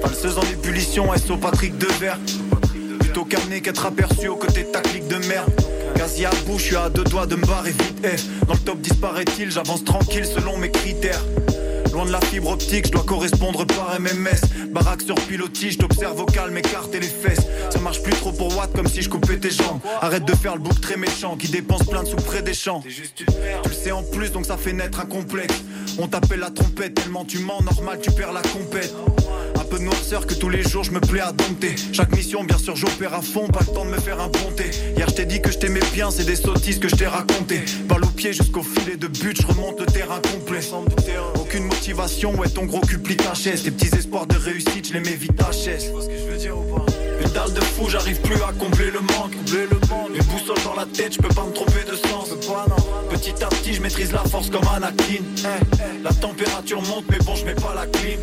Valseuse en ébullition, SO Patrick Devers. Plutôt carné qu'être aperçu aux côtés de ta clique de merde. Quasi à bout, je suis à 2 doigts de me barrer vite. Dans le top disparaît-il, j'avance tranquille selon mes critères. Loin de la fibre optique, je dois correspondre par MMS. Baraque sur pilotis, je t'observe au calme, écarter les fesses. Ça marche plus trop pour Watt comme si je coupais tes jambes. Arrête de faire le bouc très méchant qui dépense plein de sous près des champs. Tu le sais en plus donc ça fait naître un complexe. On t'appelle la trompette tellement tu mens, normal tu perds la compète. Un peu de noirceur que tous les jours je me plais à dompter. Chaque mission bien sûr j'opère à fond, pas le temps de me faire un bonté. Hier je t'ai dit que je t'aimais bien, c'est des sottises que je t'ai raconté. Balle au pied jusqu'au filet de but, je remonte le terrain complet. Aucune motivation, ouais ton gros cul plie ta chaise. Tes petits espoirs de réussite, je les mets vite à chaise. Tu vois ce que je veux dire ou pas? Une dalle de fou, j'arrive plus à combler le manque. Une boussole dans la tête, je peux pas me tromper de sens. Petit à petit, je maîtrise la force comme Anakin. La température monte, mais bon, je mets pas la clim.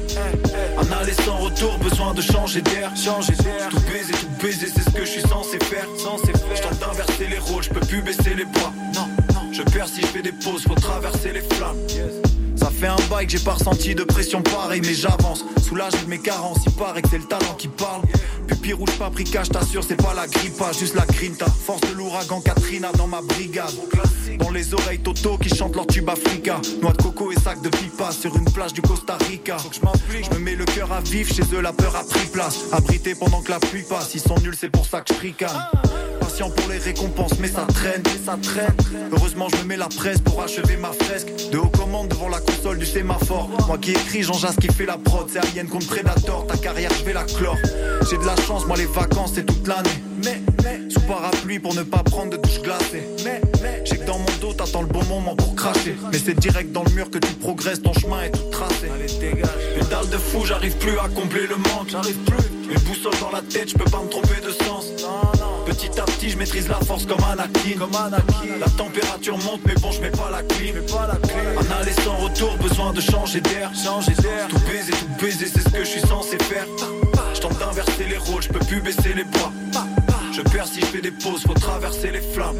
Un aller sans retour, besoin de changer d'air. Tout baiser, c'est ce que je suis censé faire. Je tente d'inverser les rôles, je peux plus baisser les bras. Non, je perds si je fais des pauses, faut traverser les flammes. Ça fait un bail que j'ai pas ressenti de pression pareille, mais j'avance. Soulagé de mes carences, il paraît que c'est le talent qui parle. Pupille rouge paprika, je t'assure, c'est pas la grippa, juste la grinta. Force de l'ouragan Katrina dans ma brigade. Dans les oreilles Toto qui chantent leur tube Africa. Noix de coco et sac de pipa sur une plage du Costa Rica. Je me mets le cœur à vif, chez eux la peur a pris place. Abrité pendant que la pluie passe, ils sont nuls, c'est pour ça que je tricane. Patient pour les récompenses, mais ça traîne. Heureusement je me mets la presse pour achever ma fresque. De haut commande devant la console du sémaphore. Moi qui écris, Jean Jas qui fait la prod. C'est Alien contre Predator, ta carrière je vais la clore. J'ai de la chance, moi les vacances c'est toute l'année. Mais sous parapluie pour ne pas prendre de douche glacée. J'ai que dans mon dos t'attends le bon moment pour cracher. Mais c'est direct dans le mur que tu progresses, ton chemin est tout tracé. Allez dégage. Une dalle de fou, j'arrive plus à combler le manque. Une boussole dans la tête, je peux pas me tromper de sens. Petit à petit je maîtrise la force comme Anakin. La température monte mais bon je mets pas la clim. Un aller sans retour, besoin de changer d'air. Tout baiser, c'est ce que je suis censé faire. Je tente d'inverser les rôles, je peux plus baisser les bras. Je perds si je fais des pauses, faut traverser les flammes.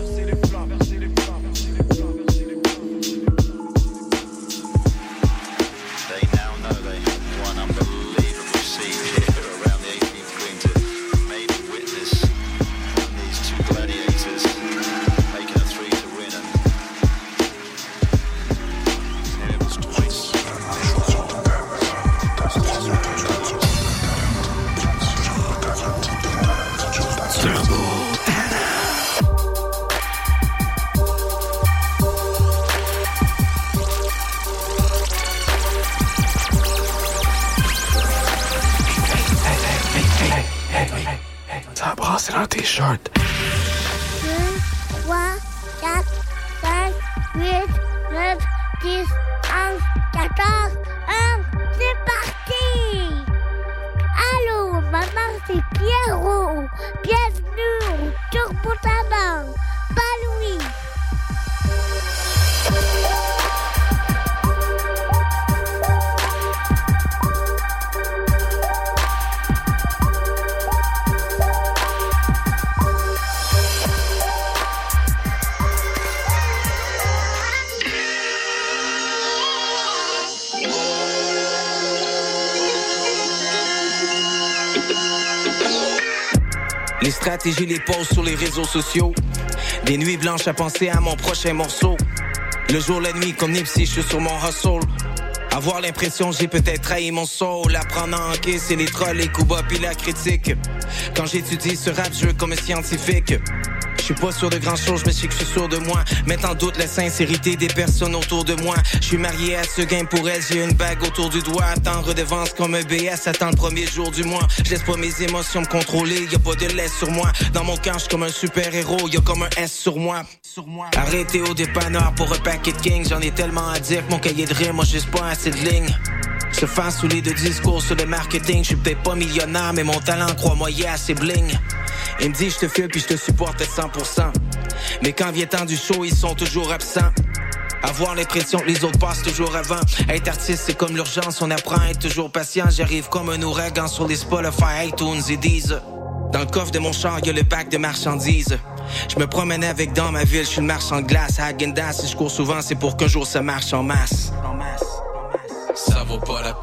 C'est un t-shirt. 2, 3, 4, 5, 8, 9, 10, 11, 14, 1, c'est parti! Allô, maman, c'est Pierrot. Bienvenue au Turbo Tabac. Pas Louis. Les stratégies les posent sur les réseaux sociaux. Des nuits blanches à penser à mon prochain morceau. Le jour, la nuit, comme Nipsey, je suis sur mon hustle. Avoir l'impression j'ai peut-être trahi mon soul. Apprendre à encaisser les trolls, les coups bas puis la critique. Quand j'étudie ce rap, je veux comme un scientifique. Je suis pas sûr de grand chose, mais je sais que je suis sûr de moi. Mettre en doute la sincérité des personnes autour de moi. Je suis marié à ce game pour elle, j'ai une bague autour du doigt. Attends redevance comme un BS, attends le premier jour du mois. Je laisse pas mes émotions me contrôler, y'a pas de laisse sur moi. Dans mon camp, je suis comme un super-héros, y'a comme un S sur moi. Arrêtez au dépanneur pour un paquet de king. J'en ai tellement à dire que mon cahier de rime, moi juste pas assez de lignes. Se faire saouler de discours sur le marketing. Je suis peut-être pas millionnaire, mais mon talent, crois-moi, y est assez bling. Il me dit je te file puis je te supporte à 100%. Mais quand vient temps du show, ils sont toujours absents. Avoir l'impression que les autres passent toujours avant. Être artiste, c'est comme l'urgence, on apprend à être toujours patient. J'arrive comme un ouragan sur les Spotify, iTunes et Deezer. Dans le coffre de mon char, y'a le bac de marchandises. Je me promenais avec dans ma ville, je suis le marchand de glace. À Häagen-Dazs, si je cours souvent, c'est pour qu'un jour ça marche en masse. Ça vaut pas la peine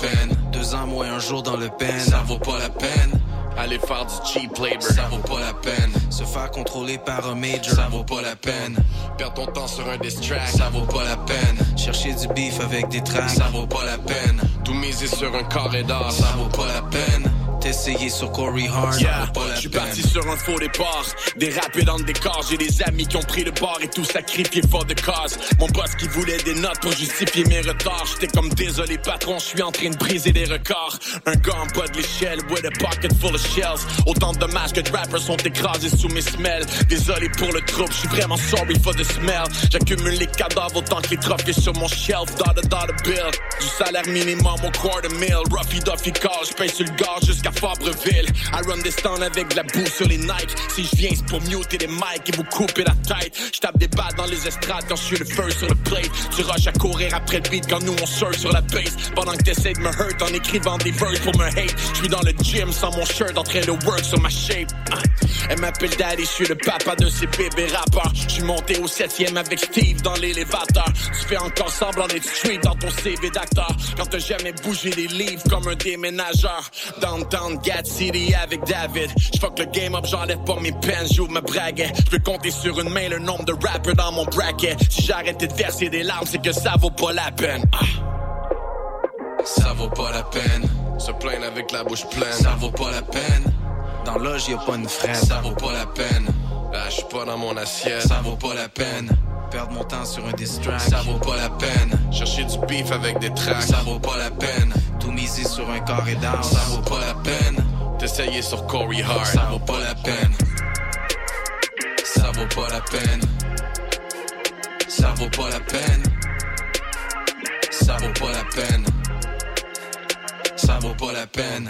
2 ans, moi, un jour dans le pen. Ça vaut pas la peine. Aller faire du cheap labor, ça vaut pas la peine. Se faire contrôler par un major, ça vaut pas la peine. Perdre ton temps sur un diss track, ça vaut pas la peine. Chercher du beef avec des tracks, ça vaut pas la peine. Tout miser sur un carré d'or, ça vaut pas la peine. T'essayer sur Corey Hart, ça vaut pas la peine. J'suis parti sur un faux départ, dérapé dans le décor. J'ai des amis qui ont pris le bord et tout sacrifié for the cause. Mon boss qui voulait des notes pour justifier mes retards. J'étais comme désolé patron, j'suis en train de briser des records. Un gars en bas de l'échelle with a pocket full of shells. Autant de dommages que de rappers sont écrasés sous mes semelles. Désolé pour le trouble, j'suis vraiment sorry for the smell. J'accumule les cadavres autant que les trophées sur mon shelf. Dollar bill, du salaire minimum au quarter mil. Ruffy Duffy call, j'paye sur le gaz jusqu'à Fabreville. I run des stands avec de la boue sur les Nike. Si je viens c'est pour muter les mics et vous couper la tête. J'tape des balles dans les estrades quand je suis le first sur le plate. Tu rushes à courir après le beat quand nous on surfe sur la base. Pendant que t'essaies de me hurt en écrivant des verses pour me hate. J'suis dans le gym sans mon shirt en train de work sur ma shape. Elle m'appelle Daddy, j'suis le papa de ces bébés rappeurs. J'suis monté au 7e avec Steve dans l'élévateur. Tu fais encore semblant d'être street dans ton CV d'acteur. Quand t'as jamais bougé les livres comme un déménageur. Downtown Gat City avec David. J'fuck le game up, j'enlève pas mes pens, j'ouvre ma braguette. J'peux compter sur une main le nombre de rappers dans mon bracket. Si j'arrêtais de verser des larmes, c'est que ça vaut pas la peine. Ça vaut pas la peine. Se plaindre avec la bouche pleine, ça vaut pas la peine. Dans l'âge y'a pas une frette, ça vaut pas la peine. Là j'suis pas dans mon assiette, ça vaut pas la peine. Perdre mon temps sur un diss track, ça vaut pas la peine. Chercher du beef avec des tracks, ça vaut pas la peine. Tout miser sur un carré d'or, ça vaut pas la peine. T'essayer sur Corey Hart, ça vaut pas la peine. Ça vaut pas la peine. Ça vaut pas la peine. Ça vaut pas la peine. Ça vaut pas la peine.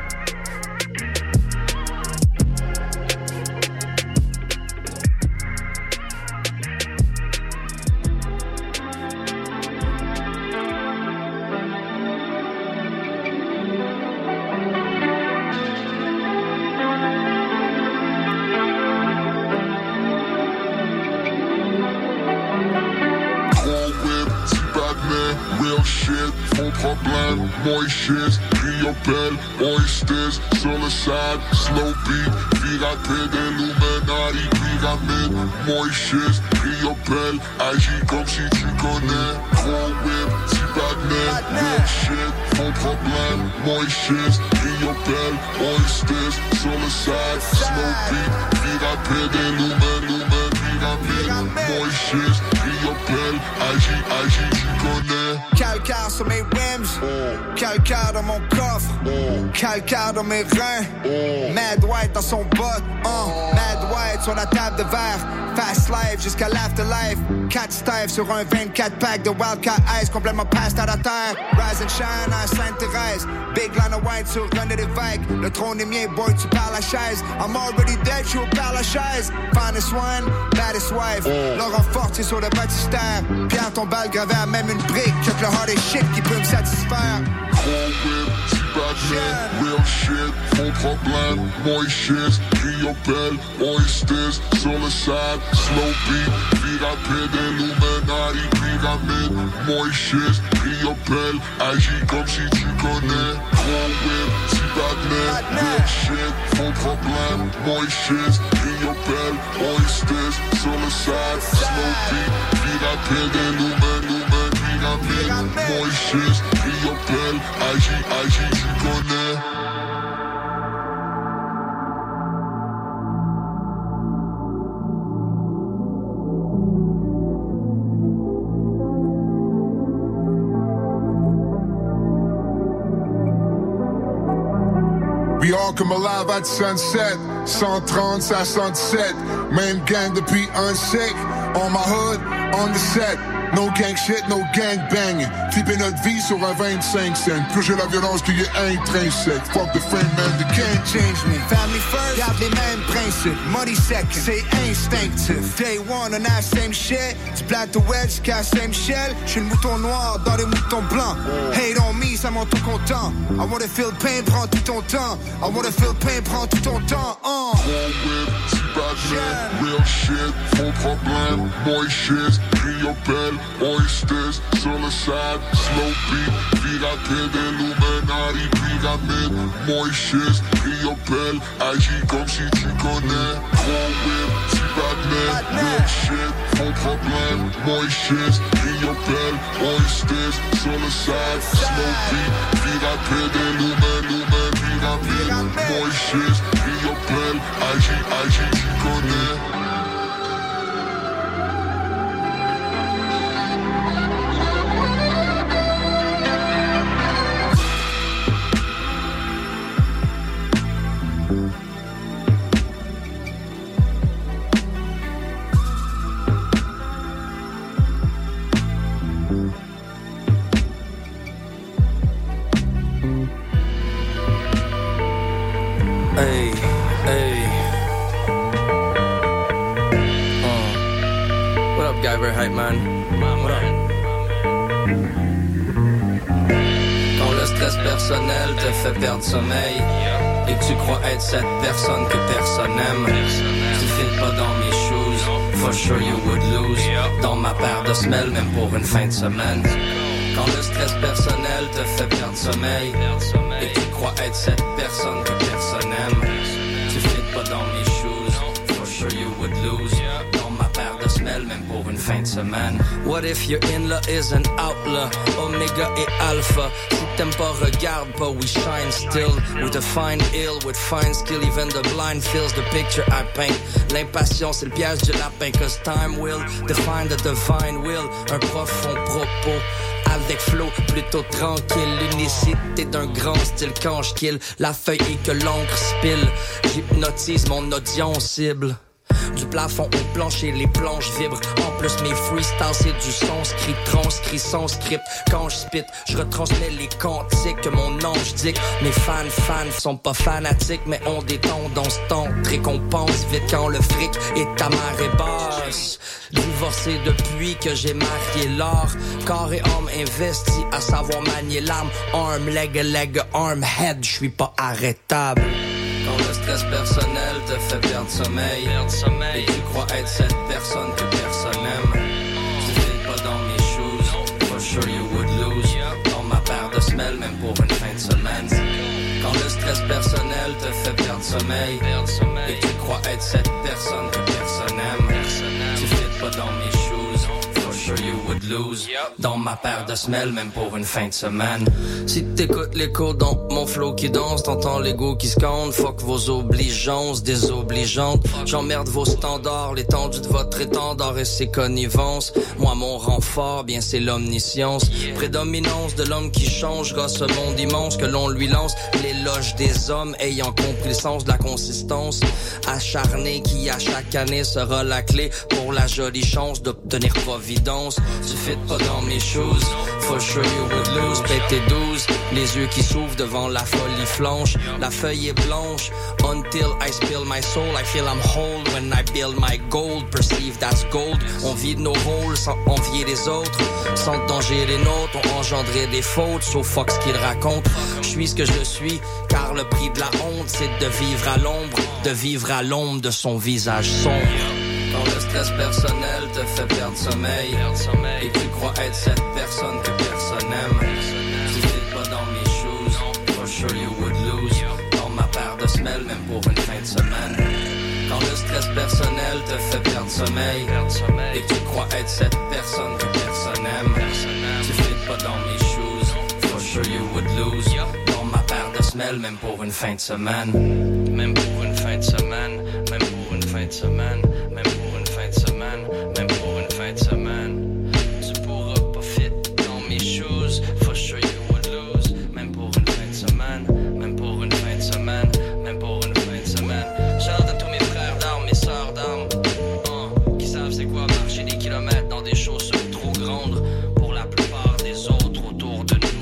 Problème, moishes, Riopel, oysters, sur le side, slow beat, vie rapide, Illuminati, pyramide, moishes, Riopel, agis comme si tu connais, gros whip, petit bagnet, real shit, ton problème, moishes, Riopel, oysters, sur le side, slow beat, vie rapide, Illuminati, pyramide, moishes, Riopel, agis, tu connais. Calcaire sur mes rims, calcaire dans mon coffre, calcaire dans mes reins, Mad White dans son bot, Mad White sur la table de verre, fast life jusqu'à l'afterlife, 4 stives sur un 24 pack de Wildcat Ice, complètement passed à la terre, rise and shine à Sainte-Thérèse, big line of white sur René Lévesque, le trône est mien, boy tu parles la chaise, I'm already dead, je suis au père la chaise, finest one, baddest wife, Laurent Fortier sur le baptistère, Pierre Tombal gravé à même une brique, check le hard et shit qui peut me satisfaire. Gros whip, petit bagnet, real shit, ton problème, moishes, Riopel, oysters, sur le side, slow beat, vie rapide, Illuminati, pyramide, moishes, Riopel, agis comme si tu connais. Gros whip, petit bagnet, real shit, ton problème, moishes, Riopel, oysters, sur le side, slow beat, vie rapide, Illuminati, pyramide, moishes, Riopel, agis, tu connais. We all come alive at sunset, 130, ça 117, même gang depuis un siècle, on my hood, on the set. No gang shit, no gang banging. Flipper notre vie sur un 25 cents. Plus j'ai la violence qu'il y est intrinsèque. Fuck the fame man, the can't change me. Family first, garde les mêmes principes. Money second, c'est instinctif. Day one, on a la same shit. Du black to wedge jusqu'à same shell. J'suis le mouton noir dans les moutons blancs. Hate on me, ça m'en tout content. I wanna feel pain, prends tout ton temps. I wanna feel pain, prends tout ton temps. Real shit, ton problème, moishes, Riopel, oysters, sur le side, slow beat, vie rapide, Illuminati. Illuminati, pyramide, moi schiste, Riopelle, agis comme si tu connais. Gros whip, si Batman, real shit, faux problème, moi schiste, Riopelle, oysters, sur le side, slow beat, vie rapide, lumen, pyramide, moi schiste, Riopelle, agis, tu connais. Hype man. Quand le stress personnel te fait perdre sommeil et que tu crois être cette personne que personne n'aime, tu files pas dans mes shoes, for sure you would lose. Dans ma paire de semelles, même pour une fin de semaine. Quand le stress personnel te fait perdre sommeil et que tu crois être cette personne que personne n'aime, tu files pas dans mes shoes, for sure you would lose. Même pour une fin de semaine. What if your in-law is an outlaw, Omega et Alpha? Si t'aimes pas, regarde pas, we shine still. With a fine ill, with fine skill, even the blind feels the picture I paint. L'impatience, c'est le piège du lapin, cause time will define the divine will. Un profond propos avec flow plutôt tranquille, l'unicité d'un grand style quand je kill la feuille et que l'encre spille. J'hypnotise mon audience cible. Du plafond au plancher, les planches vibrent. En plus mes freestyles c'est du sanskrit, transcrit sans script. Quand je spit, je retransmets les cantiques que mon ange dicte. Mes fans sont pas fanatiques, mais ont des tendances tantriques. On pense vite quand le fric est à marée basse. Divorcé depuis que j'ai marié l'art. Corps et âme investi à savoir manier l'âme. Arm, leg, arm, head, je suis pas arrêtable. Quand le stress personnel te fait perdre sommeil et tu crois être cette personne que personne n'aime, tu files pas dans mes shoes, for sure you would lose. Dans ma paire de semelles, même pour une fin de semaine. Quand le stress personnel te fait perdre sommeil et tu crois être cette personne que personne n'aime, tu files pas dans mes shoes, for sure you would lose. Dans ma paire de semelles, même pour une fin de semaine. Si t'écoutes l'écho dans mon flow qui danse, t'entends l'ego qui scande. Fuck vos obligeances, désobligeantes. J'emmerde vos standards, l'étendue de votre étendard et ses connivences. Moi mon renfort, bien c'est l'omniscience. Prédominance de l'homme qui changera ce monde immense que l'on lui lance. L'éloge des hommes ayant compris le sens de la consistance. Acharné qui à chaque année sera la clé pour la jolie chance d'obtenir providence. Tu fit pas dans mes shoes, for sure you would lose. Pété 12, les yeux qui s'ouvrent devant la folie flanche. La feuille est blanche, until I spill my soul. I feel I'm whole when I build my gold. Perceive that's gold. On vide nos rôles sans envier les autres. Sans danger les nôtres, on engendrait des fautes. So fuck ce qu'ils racontent. Je suis ce que je suis, car le prix de la honte, c'est de vivre à l'ombre. De vivre à l'ombre de son visage sombre. Quand le stress personnel te fait perdre sommeil et tu crois être cette personne que personne n'aime, tu files pas dans mes shoes, for sure you would lose. Dans ma paire de semelles, même pour une fin de semaine. Quand le stress personnel te fait perdre sommeil et tu crois être cette personne que personne n'aime, tu files pas dans mes shoes, for sure you would lose. Dans ma paire de semelles, même pour une fin de semaine. Même pour une fin de semaine, même pour une fin de semaine, même pour une fin de semaine, même pour une fin de semaine. Tu pourras pas fit dans mes shoes, for sure you would lose. Même pour une fin de semaine, même pour une fin de semaine, même pour une fin de semaine. Shout à tous mes frères d'armes, mes sœurs d'armes, qui savent c'est quoi marcher des kilomètres dans des chaussures trop grandes pour la plupart des autres autour de nous.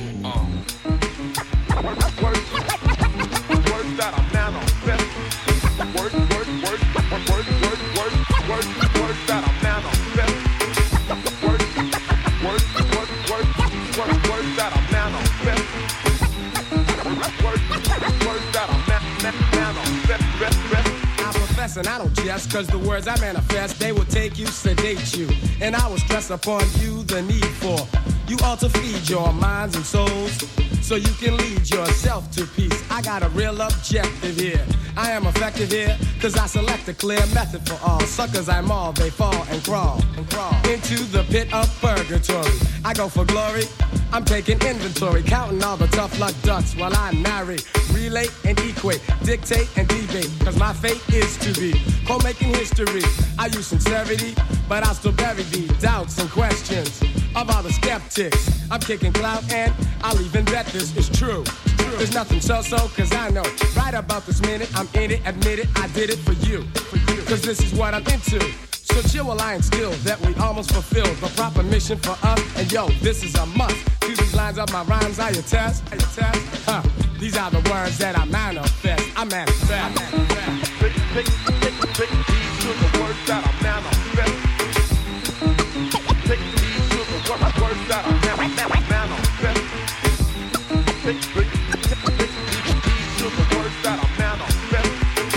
And I don't jest, cause the words I manifest, they will take you, sedate you. And I will stress upon you the need for you all to feed your minds and souls. so you can lead yourself to peace. I got a real objective here. I am effective here, cause I select a clear method for all. Suckers I maul, they fall and crawl into the pit of purgatory. I go for glory, I'm taking inventory, counting all the tough luck ducks while I narrate, relate and equate, dictate and debate, cause my fate is to be co-making history. I use sincerity, but I'll still bury the doubts and questions of all the skeptics. I'm kicking clout and I'll even bet this is true. There's nothing so-so, cause I know right about this minute I'm in it, admit it, I did it for you. Cause this is what I'm into. So chill while I instill that we almost fulfilled the proper mission for us. And yo, this is a must. To these lines of my rhymes, I attest. Huh. These are the words that I manifest. I manifest. Take these to the words that I manifest. Take these to the words that I manifest. Take these to the words that I manifest.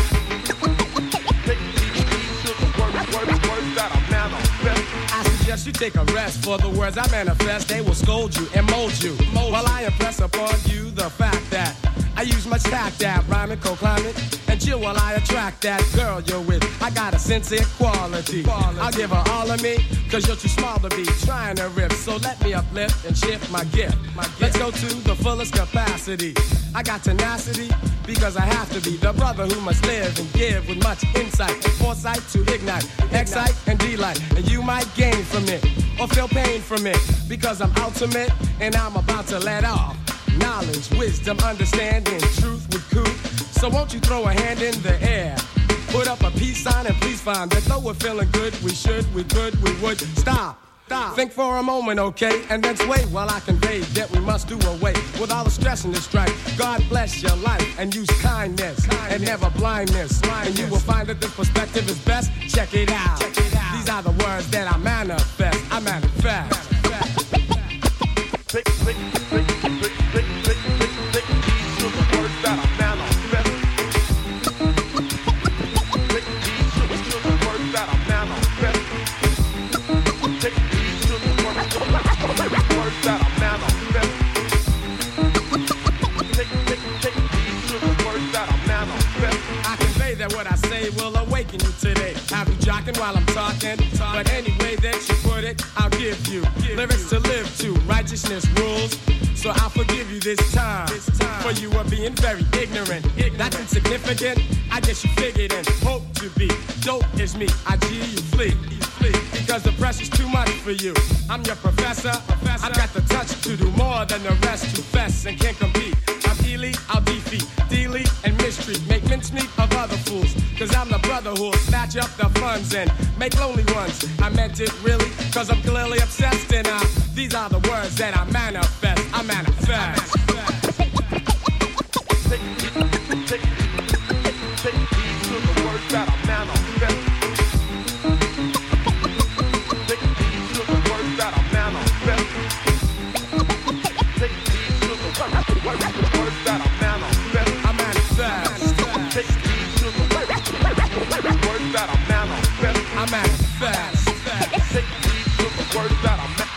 Take these to the words that I manifest. I suggest you take a rest for the words I manifest. They will scold you and mold you. While I impress upon you the fact that I use much tact that rhyming, co-climbing, and chill while I attract that girl you're with. I got a sincere quality. I'll give her all of me, cause you're too small to be trying to rip. So let me uplift and shift my gift. Let's go to the fullest capacity. I got tenacity, because I have to be the brother who must live and give with much insight and foresight to ignite, excite, and delight. And you might gain from it, or feel pain from it, because I'm ultimate, and I'm about to let off knowledge, wisdom, understanding, truth with coup. So won't you throw a hand in the air, put up a peace sign, and please find that though we're feeling good, we should, we could, we would. Stop. Think for a moment, okay, and then sway while I convey that we must do away with all the stress in this strife. God bless your life and use kindness and never blindness. And you will find that this perspective is best. Check it out. These are the words that I manifest. I manifest. Take these to the words that I manifest. Take these to the words that I manifest. Take these to the words that I manifest. Take these to the words that I manifest. I convey that what I say will awaken you today. Have you jocking while I'm talking? But any way that you put it, I'll give you lyrics to live to. Righteousness rules, so I'll forgive you this time. For you are being very ignorant. That's insignificant, I guess you figured and hope to be. Dope is me, I G you flee. Because the pressure's too much for you. I'm your professor. I've got the touch to do more than the rest to fess and can't compete. I'm elite, I'll defeat, delete and mistreat. Make mincemeat of other fools. Cause I'm the brother who'll snatch up the funds and make lonely ones. I meant it really, cause I'm clearly obsessed. And these are the words that I manifest. I manifest. Take these to the words that I manifest. Take these to the words that I manifest. Take these to the words that I manifest. I manifest. Take these to the words that I manifest. I manifest. Take these to the words that I manifest.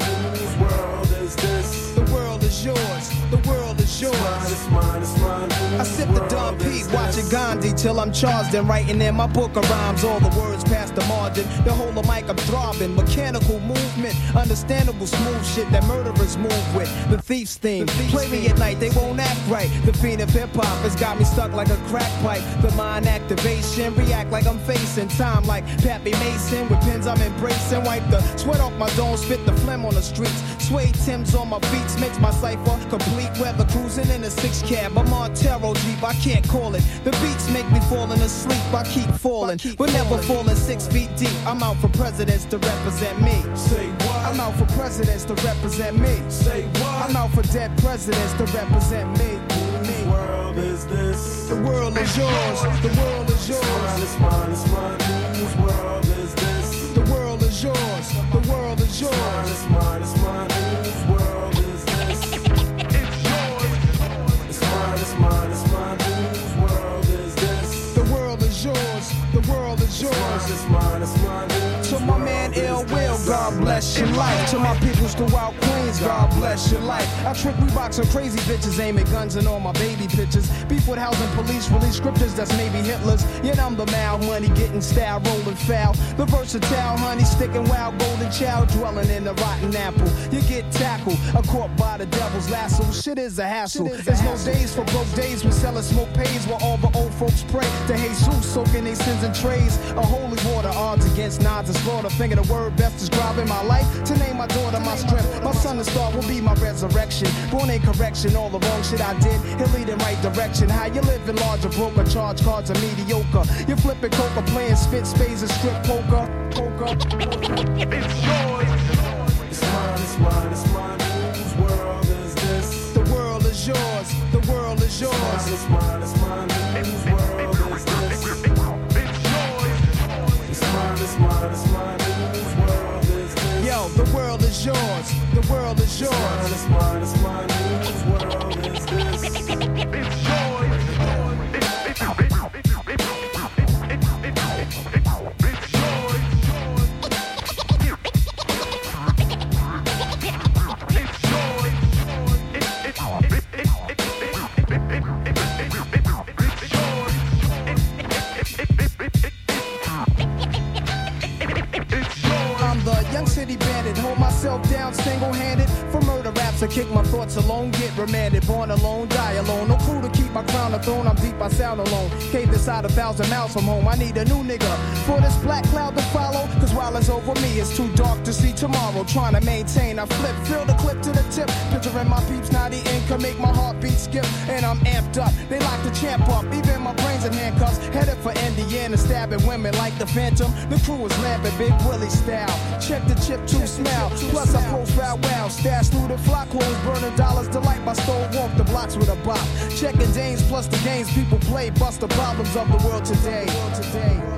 It's mine, whose I sip the Don Pete, watching Gandhi till I'm charged and writing in my book of rhymes. All the words past the margin, the whole of mic I'm throbbing. Mechanical movement, understandable smooth shit that murderers move with. The thief's theme, play me at night, they won't act right. The fiend of hip hop has got me stuck like a crack pipe. The mind activation, react like I'm facing time like Pappy Mason. With pins I'm embracing, wipe the sweat off my dome, spit the phlegm on the streets. Suede Timbs on my beats makes my cipher complete. Weather cruising in a 6 cab, I'm on Montero Jeep, I can't call it. The beats make me falling asleep, I keep falling, but never falling 6 feet deep. I'm out for presidents to represent me. Say what? I'm out for presidents to represent me. Say what? I'm out for dead presidents to represent me. Whose world is this? The world is yours. The world is yours. It's mine, it's mine. Whose world is this? The world is yours. The world is yours. It's mine, it's mine. Whose world is this? It's yours. It's mine, it's mine, it's mine. Whose world is this? The world is yours. The world is yours. It's mine, it's mine. To my man Ill Will, God bless your life. To my peoples throughout Queens, God bless your life. I trick Reeboks and crazy bitches, aiming guns and all my baby pictures. Beef with housing police, release scriptures that's maybe Hitler's. Yet I'm the mal money, getting style, rolling foul. The versatile honey, sticking wild, golden child, dwelling in the rotten apple. You get tackled, caught by the devil's lasso. Shit is a hassle. There's no days for broke days when selling smoke pays while all the old folks pray to Jesus, soaking their sins in trays. A holy water, odds against nods and slaughter. Finger the word best describing my life. To name my daughter my strength. My son to start will be my resurrection. Born in correction, all the wrong shit I did, he'll lead in right direction. How you living large or broke, or charge cards are mediocre. You flipping coca, playing spit spades and strip poker. It's yours. It's mine, it's mine, it's mine. Whose world is this? The world is yours. The world is yours. It's mine, it's mine. Whose world is this? It's yours. It's mine, it's mine, it's mine. Whose world is this? Yo, the world is yours. The world is yours. It's mine, it's mine, whose world is this? It's yours. Young city bandit, hold myself down single-handed. For murder raps, I kick my thoughts alone, get remanded. Born alone, die alone. No crew to keep my crown a throne, I'm deep, I sound alone. Cave inside 1,000 miles from home, I need a new nigga for this black cloud to follow. Cause while it's over me, it's too dark to see tomorrow. Trying to maintain, I flip, fill the clip to the tip. Picturing my peeps, now the income make my heartbeat skip. And I'm amped up, they like to champ up. Even my brains in handcuffs, headed for Indiana, stabbing women like the Phantom. The crew is lamping, Big Willie style. Check the chip to smell. Plus I post foul wow. Stash through the flock clothes, burning dollars to light my stove. Walk the blocks with a bop. Checking Danes plus the games people play. Bust the problems of the world today. It's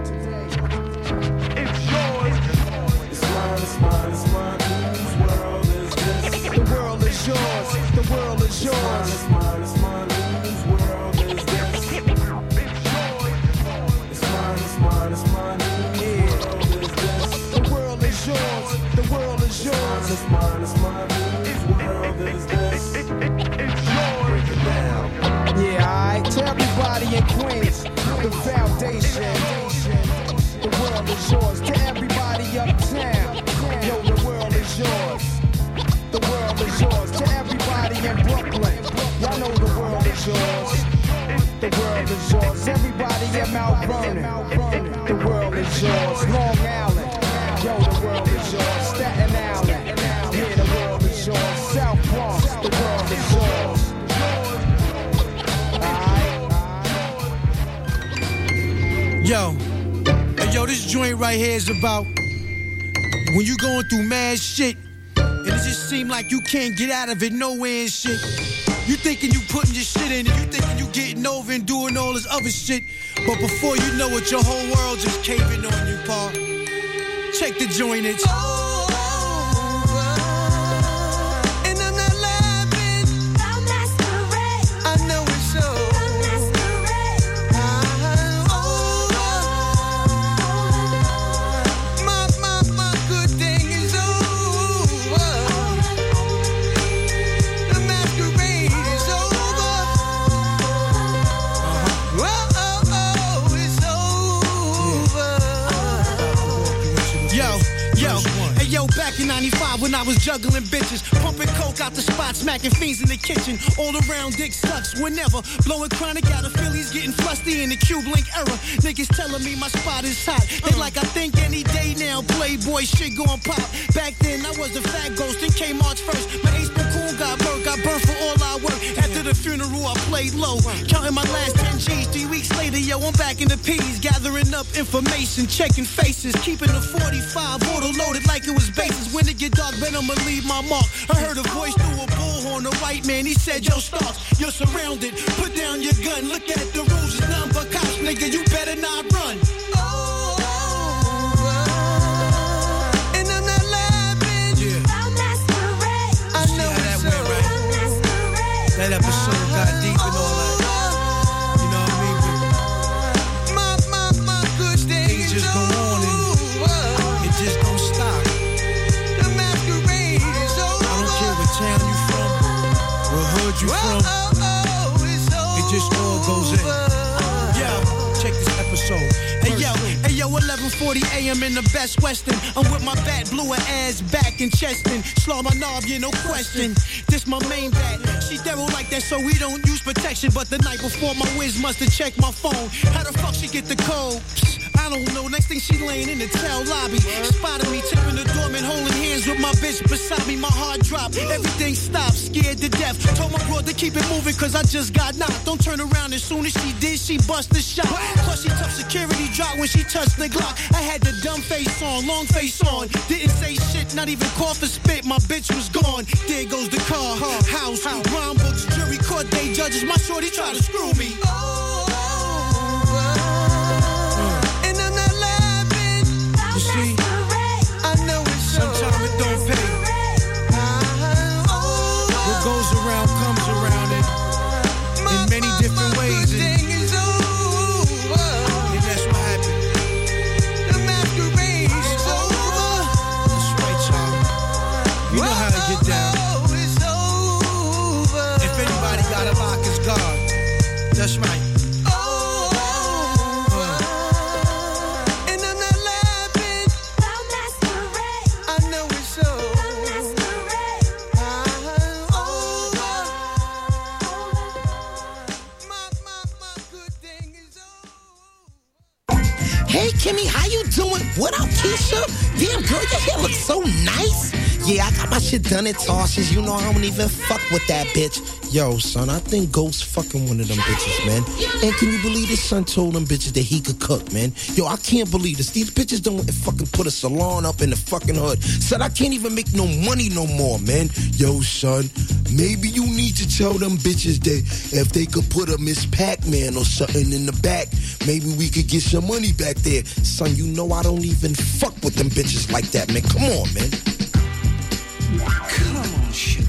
yours. It's mine, it's mine, it's mine. Whose world is this? The world is yours. The world is yours. It's mine, it's mine, whose world is this? It's yours. It's mine, it's mine, it's mine. Whose world is this? The world is yours. The world is yours. It's mine, it's mine. Whose world is this? It's yours. Break it down. Yeah, alright. To everybody in Queens, the foundation. The world is yours. To everybody uptown, yo, the world is yours. The world is yours. To everybody in Brooklyn, y'all know the world is yours. The world is yours. Everybody in Mount Vernon, the world is yours. Long Island, yo, the world is yours. Staten Island, yeah, the world is yours. South Bronx, the world is yours. Yo, yo, this joint right here is about when you going through mad shit and it just seem like you can't get out of it nowhere and shit. You thinking you putting your shit in and you thinking you getting over and doing all this other shit, but before you know it, your whole world just caving on you, pa. Check the joint, it's 95 when I was juggling bitches. Pumping coke out the spot, smacking fiends in the kitchen. All around dick sucks whenever. Blowing chronic out of Phillies, getting flusty in the Cube Link era. Niggas telling me my spot is hot. They like I think any day now. Playboy shit gon' pop. Back then I was a fat ghost and came March 1st. My ace cool got burnt for all I work. After the funeral I played low. Counting my last 10 G's. 3 weeks later, yo, I'm back in the P's. Gathering up information, checking faces. Keeping the 45 auto loaded like it was bases. When it get dark, then I'ma leave my mark. I heard a voice through a bullhorn, a white man. He said, yo, Starks, you're surrounded. Put down your gun. Look at the rules. It's none but cops, nigga. You better not run. That episode got deep and all that. You know what I mean? But my good things just go on and it just don't stop. The masquerade is over. I don't care what town you from, what hood you from. It just all goes in. Yo, check this episode. Hey yo, 11:40 a.m. in the Best Western. I'm with my bat, blew her ass back and chestin'. Slaw my knob, yeah, no question. This my main bat. She thorough like that, so we don't use protection. But the night before, my whiz must've checked my phone. How the fuck she get the code? I don't know. Next thing she laying in the tail lobby. Spotted me tipping the doorman, holding hands with my bitch beside me. My heart dropped. Everything stopped, scared to death. Told my bro to keep it moving, cause I just got knocked. Don't turn around. As soon as she did, she bust the shot. Plus she tough security drop when she touched the Glock. I had the dumb face on, long face on. Didn't say shit, not even cough or spit. My bitch was gone. There goes the car, house, rhyme books, jury court, day judges. My shorty tried to screw me. And I'm not laughing. You see, I know it's sometimes it don't pay. What goes around comes around in many different ways. That's right. And I'm not laughing. I know it's Hey, Kimmy, how you doing? What up, Keisha? Damn, girl, your hair looks so nice. Yeah, I got my shit done at Tarsus. You know I don't even fuck with that bitch. Yo, son, I think Ghost fucking one of them bitches, man. And can you believe his son told them bitches that he could cook, man? Yo, I can't believe this. These bitches don't fucking put a salon up in the fucking hood. Son, I can't even make no money no more, man. Yo, son, maybe you need to tell them bitches that if they could put a Miss Pac-Man or something in the back, maybe we could get some money back there. Son, you know I don't even fuck with them bitches like that, man. Come on, man. Come on, shit.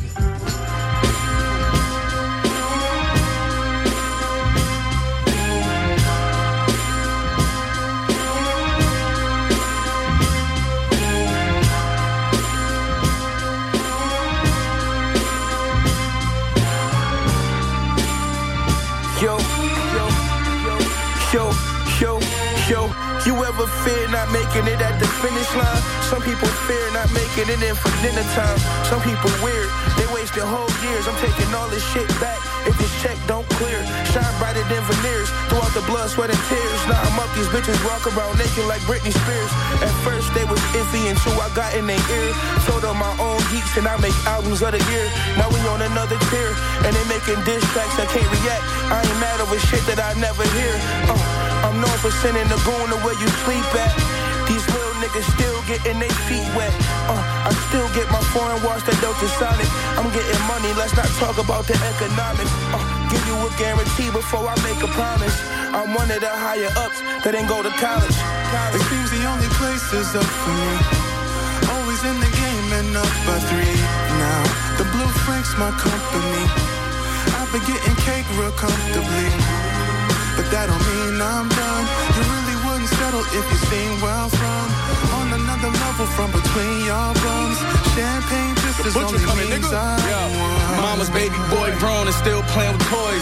Yo, you ever fear not making it at the finish line? Some people fear not making it in for dinner time. Some people weird, they wasted whole years. I'm taking all this shit back if this check don't clear. Shine brighter than veneers, throughout the blood, sweat, and tears. Now I'm up, these bitches walk around naked like Britney Spears. At first they was iffy until I got in their ear. Told them my own geeks and I make albums of the year. Now we on another tier, and they making diss tracks I can't react. I ain't mad over shit that I never hear. I'm known for sending the goon to where you sleep at. These little niggas still getting their feet wet. I still get my foreign watch that Delta Sonic. I'm getting money, let's not talk about the economics. Give you a guarantee before I make a promise. I'm one of the higher ups that ain't go to college. It seems the only place is up for me. Always in the game and up by 3 now. The Blue Frank's my company. I've been getting cake real comfortably. But that don't mean I'm done. You really wouldn't settle if you seen where I'm from. On another level from between y'all bums. Champagne just as only means I Mama's baby boy grown and still playing with toys. The only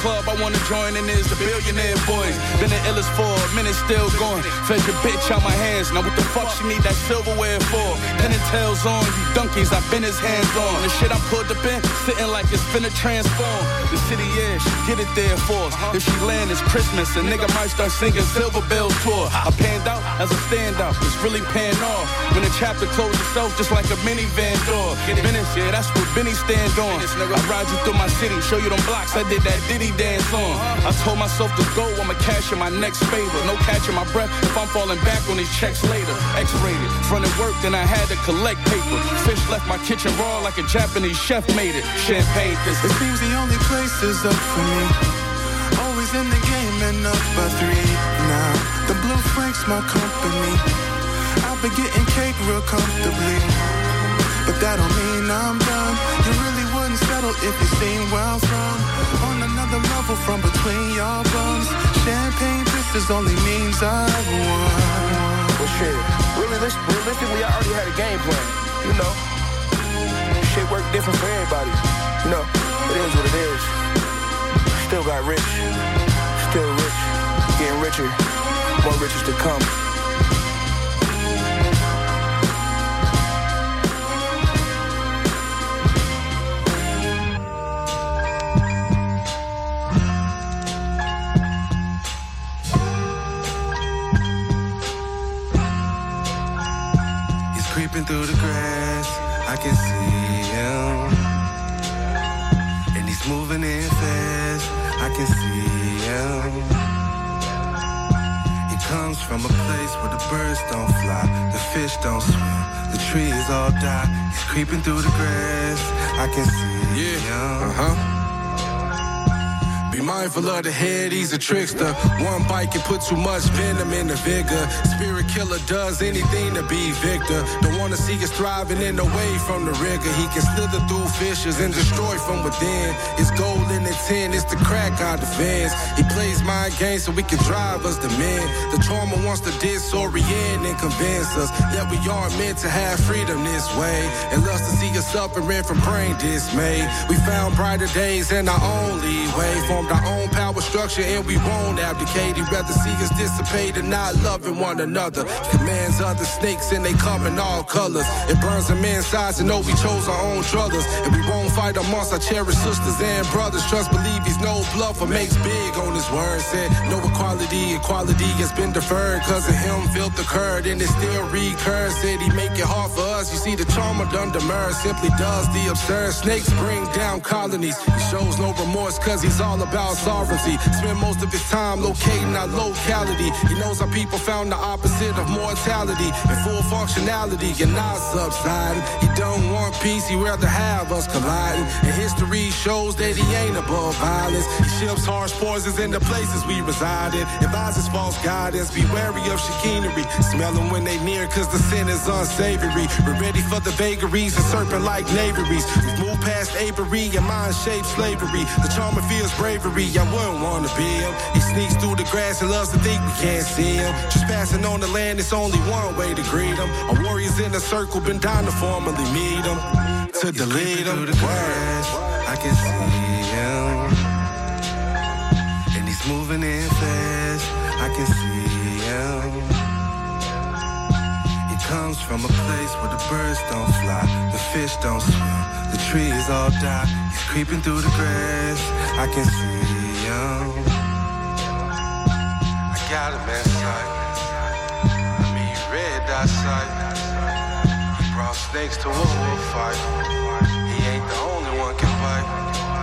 club I wanna join in is the Billionaire Boys. Been the illest for a minute, still going. Fed your bitch out my hands. Now what the fuck she need that silverware for? Pin and tails on, you donkeys, I've been his hands on. The shit I pulled up in, sitting like it's finna transform. The city, yeah, she get it there for us. If she land, it's Christmas, a nigga might start singing Silver Bells tour. I panned out as a standout, it's really paying off. When the chapter closed itself, just like a minivan door. Business, yeah, that's what Benny stand on. I ride you through my city, show you them blocks, I did that Diddy dance on. I told myself to go, I'ma cash in my next favor. No catching my breath if I'm falling back on these checks later. X-rated, front of work, then I had to collect paper. Fish left my kitchen raw like a Japanese chef made it. Champagne this. It seems the only place is up for me. Always in the game and up by 3 now. The Blue Frank's my company. I've been getting cake real comfortably, but that don't mean I'm done. You really wouldn't settle if you seen where I'm from. On another level from between y'all bums. Champagne this only means I've won. Well shit, realistically I already had a game plan, you know. Shit work different for everybody, you know. It is what it is. Still got rich, still rich, getting richer, more riches to come. Creeping through the grass, I can see him. And he's moving in fast, I can see him. He comes from a place where the birds don't fly, the fish don't swim, the trees all die. He's creeping through the grass, I can see him. Be mindful of the head, he's a trickster. One bite can put too much venom in the vigor. Spirit killer does anything to be victor. Don't wanna see us thriving in away from the rigor. He can slither through fissures and destroy from within. His goal in the 10 is to crack our defense. He plays mind games so we can drive us to men. The trauma wants to disorient and convince us that we aren't meant to have freedom this way, and loves to see us suffering from brain dismay. We found brighter days in our own leeway. Our own power structure and we won't abdicate. He'd rather see us dissipate and not loving one another. He commands other snakes and they come in all colors. It burns them inside to know we chose our own druthers. And we won't fight amongst our cherished sisters and brothers. Trust, believe he's no bluffer, makes big on his word. Said no equality has been deferred. Cause of him filth occurred and it still recurs. Said he make it hard for us. You see the trauma done demur simply does the absurd. Snakes bring down colonies. He shows no remorse cause he's all about sovereignty. Spend most of his time locating our locality. He knows our people found the opposite of mortality and full functionality and not subsiding. He don't want peace, he rather have us colliding. And history shows that he ain't above violence. He ships harsh poisons in the places we reside in. Advises false guidance, be wary of chicanery. Smell them when they near cause the sin is unsavory. We're ready for the vagaries and serpent-like knaveries. We've moved past apery and mind-shaped slavery. The charmer feels bravery, I wouldn't wanna be him. He sneaks through the grass and loves to think we can't see him. Just passing on the land, it's only one way to greet him. Our warriors in a circle, been down to formally meet him. To delete him. Through the grass, I can see him. And he's moving in fast, I can see him. He comes from a place where the birds don't fly, the fish don't swim, the trees all die. He's creeping through the grass, I can see him. I got him in sight. I mean, you read that sight. He brought snakes to a wolf fight. He ain't the only one can bite.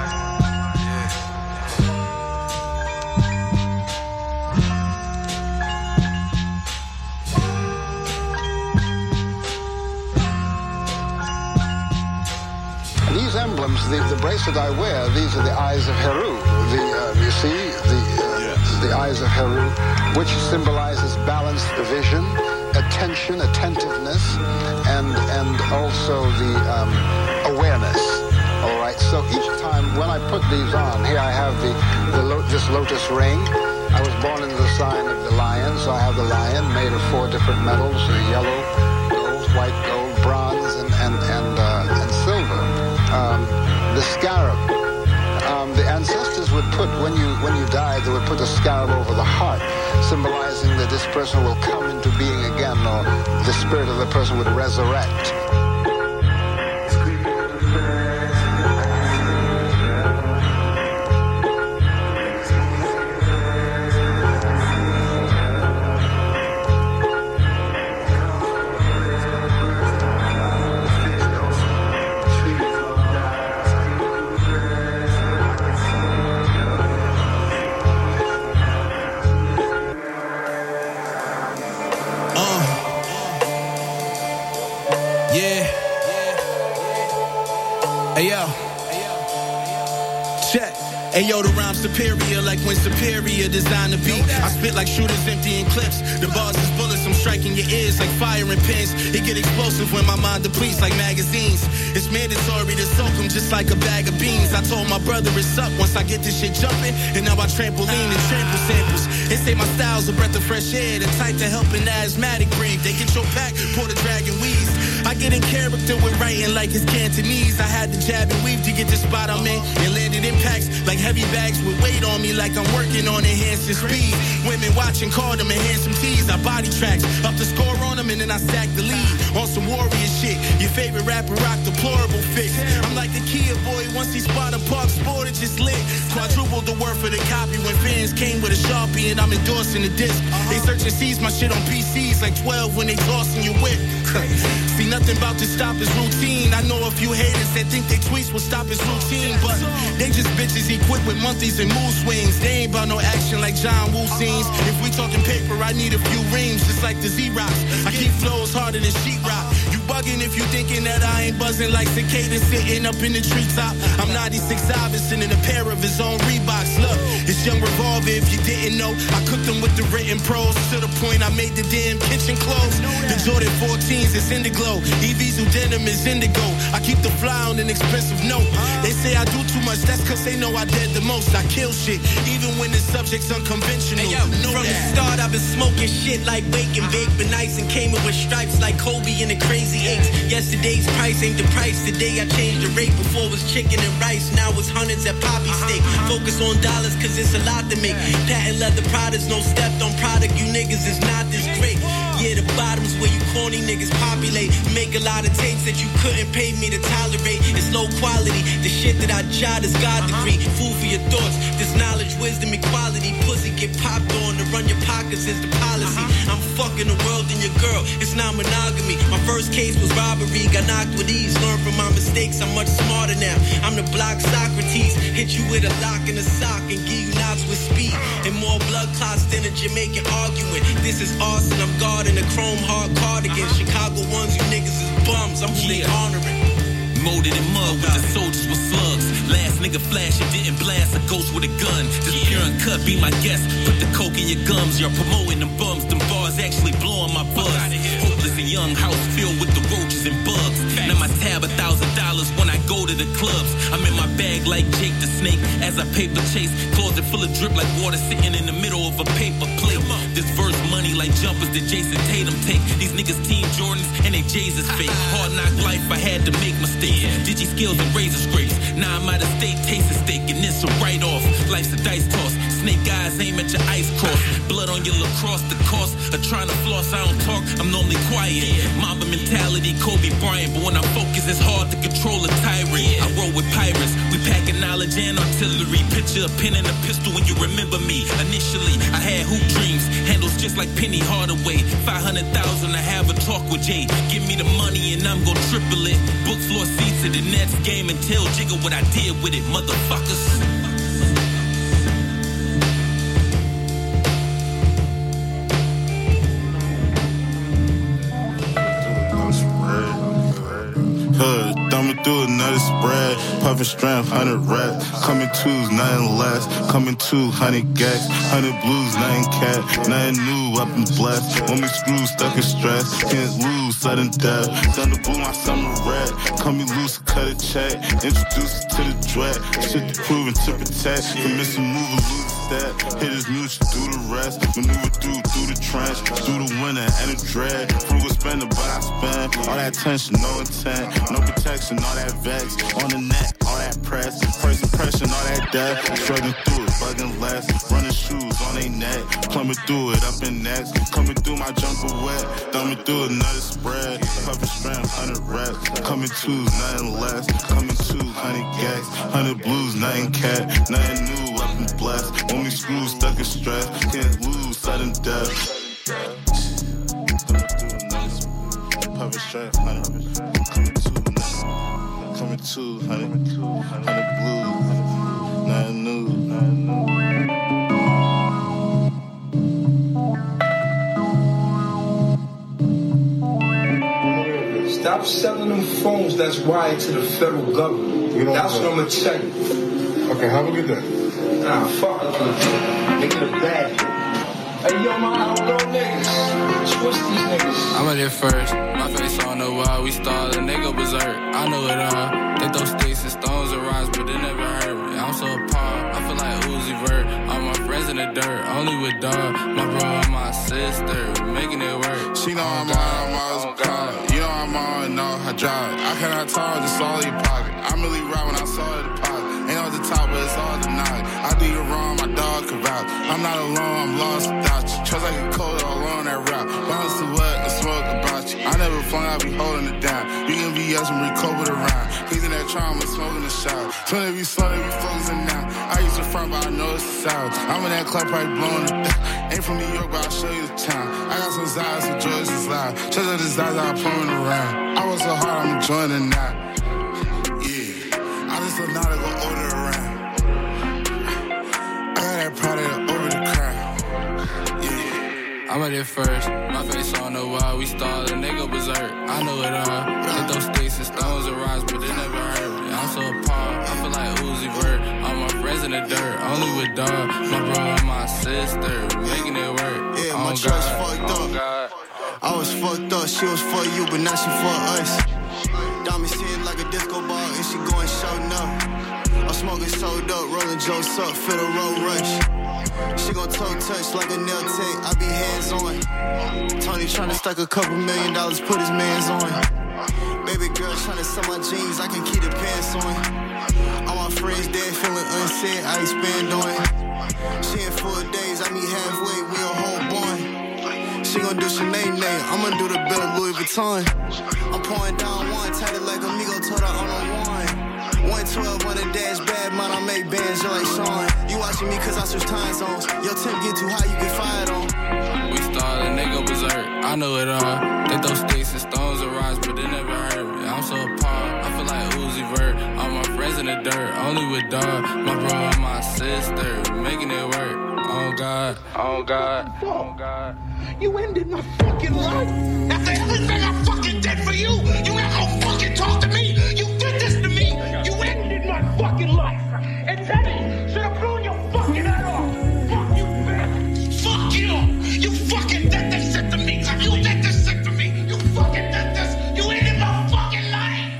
These emblems, the bracelet I wear, these are the eyes of Heru. You see, the eyes of Heru, which symbolizes balanced vision, attention, attentiveness, and also the awareness. All right. So each time when I put these on, here I have this lotus ring. I was born into the sign of the lion, so I have the lion made of 4 different metals: yellow, gold, white gold, bronze, and silver. The scarab. The ancestors doctors would put, when you died, they would put a scarab over the heart, symbolizing that this person will come into being again, or the spirit of the person would resurrect. Ayo, the rhyme's superior, like when Superior designed the beat. I spit like shooters emptying clips. The bars is bullets, I'm striking your ears like firing pins. It get explosive when my mind depletes like magazines. It's mandatory to soak them just like a bag of beans. I told my brother it's up once I get this shit jumping. And now I trampoline and trample samples. They say my style's a breath of fresh air, the type to help an asthmatic breathe. They get your pack, pour the dragon wheeze. I get in character with writing like it's Cantonese. I had to jab and weave to get the spot I'm in. And landed impacts like heavy bags with weight on me, like I'm working on enhancing speed. Women watching call them enhancing tees. I body tracks, up the score on them, and then I stack the lead. On some warrior shit, your favorite rapper rock deplorable fix. I'm like the Kia boy, once he spot a park sport, it just lit. Quadrupled the word for the copy when fans came with a Sharpie, and I'm endorsing the disc. They search and seize my shit on PCs like 12 when they tossing your whip. See, nothing about to stop his routine. I know a few haters that think their tweets will stop his routine, but they just bitches equipped with monthlies and mood swings. They ain't about no action like John Woo scenes. If we talking paper, I need a few reams, just like the Xerox. I keep flows harder than sheetrock. You bugging if you thinking that I ain't buzzing like cicadas sitting up in the treetop. I'm 96 Iverson in a pair of his own Reeboks. Look, it's Young Revolver if you didn't know. I cooked them with the written pros to the point I made the damn kitchen close. The Jordan 14s is Indiglo. EVs who denim is indigo. I keep the fly on an expensive note. They say I do too much, that's cause they know I did the most. I kill shit, even when the subject's unconventional. Hey, yo, from the start I've been smoking shit like Wake and Bake, been nice and came in with stripes like Kobe and the Crazy Eights. Yesterday's price ain't the price, today I changed the rate. Before it was chicken and rice, now it's hundreds at Poppy Steak. Focus on dollars cause it's a lot to make. Patent leather products, no stepped on product, you niggas is not this great. Yeah, the bottom's where you corny niggas populate. Make a lot of tapes that you couldn't pay me to tolerate. It's low quality, the shit that I jot is God degree. Food for your thoughts, this knowledge, wisdom, equality. Pussy get popped on, to run your pockets is the policy. I'm fucking the world and your girl, it's not monogamy. My first case was robbery, got knocked with ease. Learn from my mistakes, I'm much smarter now. I'm the block Socrates, hit you with a lock and a sock and give you knocks with speed. And more blood clots than a Jamaican arguing. This is arson, I'm guarding a chrome hard cardigan. Chicago ones, you niggas is bums, I'm who they honoring. Molded in mud with the soldiers with slugs. Last nigga flash, it didn't blast a ghost with a gun. This pure uncut, be my guest. Put the coke in your gums, you're promoting them bums. Them bars actually blowing my buzz. Hopeless and young, house filled with the roaches and bugs. Now my tab $1,000 when I go to the clubs. I'm in my bag like Jake the Snake as I paper chase. Closet full of drip like water sitting in the middle of a paper plate. This verse money like jumpers that Jason Tatum take. These niggas team Jordans and they J's is fake. Hard knock life, I had to make mistakes. Digi skills and razor scrapes. Now I'm out of state, tasting steak, and this a write-off. Life's a dice toss. Snake eyes aim at your ice cross. Blood on your lacrosse, the cost of trying to floss. I don't talk, I'm normally quiet. Mamba mentality, Kobe Bryant. But when I focus, it's hard to control a tyrant. I roll with pirates. We packing knowledge and artillery. Picture a pen and a pistol when you remember me. Initially, I had hoop dreams. Handles just like Penny Hardaway. 500,000 to have a talk with Jay. Give me the money and I'm gon' triple it. Book floor seats at the Nets game and tell Jigga what I did with it, motherfuckers. Thumbing through another spread, puffin' strength, 100 racks, coming twos, nothing less, coming 200 gas, 100 blues, nothing cat, nothing new, up and blessed, want me screwed, stuck in stress, can't lose, sudden death, thunder blue, my summer red, come me loose, cut a check, introduce it to the dread, shit to prove and to protect, commit some move or lose. that. Hit his music, do the rest. Maneuver through the trench, through the winter and the dread. Frugal spender, but I spend all that tension, no intent, no protection, all that vex. On the net, all that press. First impression, all that death. Struggling through it, bugging less. Running shoes on they neck. Plumbing through it, up in next. Coming through my jumper wet. Thumbing through another spread. Puffin' strength, 100 reps. Coming to, nothing less. Coming to, 100 gags. 100 blues, nothing cat. Nothing new, up and blessed. Only screws stuck in stress. Can't lose, sudden death. Puffin' strength, 100. Coming to, 100 blues. Nothing new, nothing new. Stop selling them phones that's wired to the federal government. That's what I'm gonna tell you. Okay, have a good day. Nah, fuck it. Make it a bad day. Hey, yo, my outlaw niggas. Switch these niggas. I'm at it first. My face on the wall. We started a nigga berserk. I know it all. They throw sticks and stones and rocks, but they never hurt me. I'm so appalled. I feel like Uzi Vert. All my friends in the dirt. Only with dog. My bro and my sister. Making it work. She know I'm always calling. You know I'm on, know I drive. I cannot talk, just all in your pocket. I'm really right when I saw the deposit. Ain't on the top, but it's all denied. I do you wrong, my dog can vouch. I'm not alone, I'm lost without you. Trust like a cold all on that route. Bounce to what and smoke about you. I never flung, I be holding it down. You can be us when we cope around. He's in that trauma, smoking the shot. Trying to be slow, they be focusing now. I used to front, but I know it's the south. I'm in that club, probably blowing it down. Ain't from New York, but I'll show you the town. I got some Zaz, some Joyce is loud. Trust like the Zaz, I'm pulling around. I was so hard, I'm enjoying it now. Yeah, I just don't know how to go order around. I got that product over the crowd. Yeah. I'm at it first. My face on the wall. We started a nigga berserk. I know it all. They throw sticks and stones and rocks, but they never hurt me. I'm so appalled. I feel like Uzi Vert. All my friends in the dirt. Only with dog. My bro and my sister. Making it work. Yeah, my trust fucked up. God. I was fucked up, she was for you, but now she for us. Diamonds hit like a disco ball, and she going showing up. I'm smoking so dope, rolling jokes up, feel the road rush. She gon' toe touch like a nail tech, I be hands on. Tony tryna stack a couple $1 million, put his mans on. Baby girl tryna sell my jeans, I can keep the pants on. All my friends dead, feeling unsaid, I expand on it. She in 4 days, I meet halfway, we a whole boy. She gon' do Sinead, I'ma do the bill of Louis Vuitton. I'm pouring down one, tatted like Amigo, told her I'm on one. 112 on the dash, bad man, I make bands just like Sean. You watching me cause I switch time zones. Your temp get too high, you get fired on. We started a nigga berserk. I know it all. They throw sticks and stones and rocks, but they never hurt me. I'm so appalled. I feel like Uzi Vert. All my friends in the dirt. Only with dog. My bro and my sister. Making it work. Oh God. Oh God. Oh God. You ended my fucking life. After everything I fucking did for you, you ain't gonna fucking talk to me. You did this to me. You ended my fucking life. And Teddy should have blown your fucking head off. Fuck you, man. Fuck you. You fucking did this shit to me. You did this shit to me. You fucking did this. You ended my fucking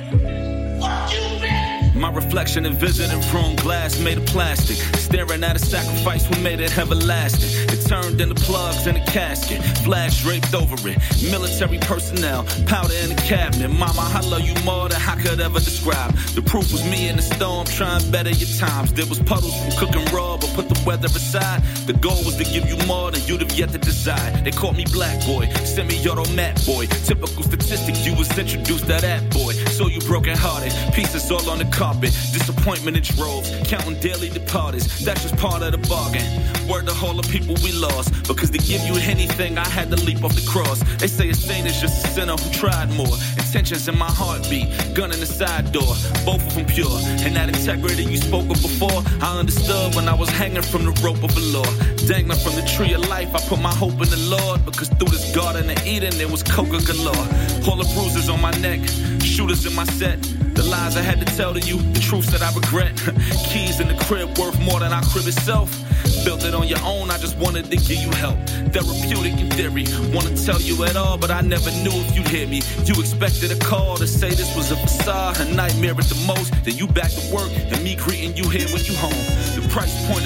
life. Fuck you, man. My reflection and vision in prune glass made of plastic. Staring at a sacrifice who made it everlasting. It turned into plugs in a casket. Flags draped over it. Military personnel. Powder in the cabinet. Mama, I love you more than I could ever describe. The proof was me in the storm trying better your times. There was puddles from cooking raw, but put the weather aside. The goal was to give you more than you'd have yet to desire. They called me black boy. Semi-auto mat boy. Typical statistic, you was introduced to that boy. So you broken hearted. Pieces all on the carpet. Disappointment in droves. Counting daily departures. That's just part of the bargain. Word to all the people we lost. Because to give you anything, I had to leap off the cross. They say a saint is just a sinner who tried more. Intentions in my heartbeat. Gun in the side door. Both of them pure. And that integrity you spoke of before, I understood when I was hanging from the rope of the law. Dangling from the tree of life, I put my hope in the Lord. Because through this garden of Eden, there was coca galore. All the bruises on my neck. Shooters in my set. The lies I had to tell to you, the truths that I regret. Keys in the crib worth more than our crib itself. Built it on your own, I just wanted to give you help. Therapeutic in theory, wanna tell you at all, but I never knew if you'd hear me. You expected a call to say this was a facade, a nightmare at the most. Then you back to work, and me greeting you here when you home. The price point of surrender